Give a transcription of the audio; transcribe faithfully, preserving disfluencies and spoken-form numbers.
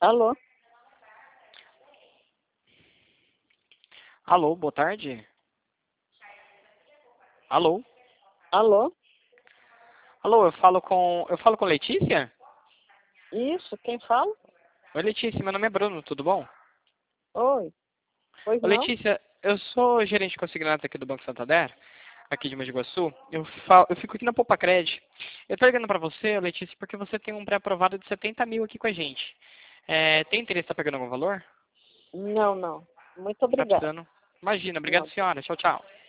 Alô? Alô, boa tarde. Alô? Alô? Alô, eu falo com. Eu falo com Letícia? Isso, quem fala? Oi, Letícia, meu nome é Bruno, tudo bom? Oi. Pois Ô, não? Letícia, eu sou gerente consignado aqui do Banco Santander, aqui de Mogi Guaçu. Eu, falo, eu fico aqui na Poupa Cred. Eu tô ligando pra você, Letícia, porque você tem um pré-aprovado de setenta mil aqui com a gente. É, tem interesse em estar pegando algum valor? Não, não. Muito Tá obrigada. precisando? Imagina, obrigado, Não. senhora. Tchau, tchau.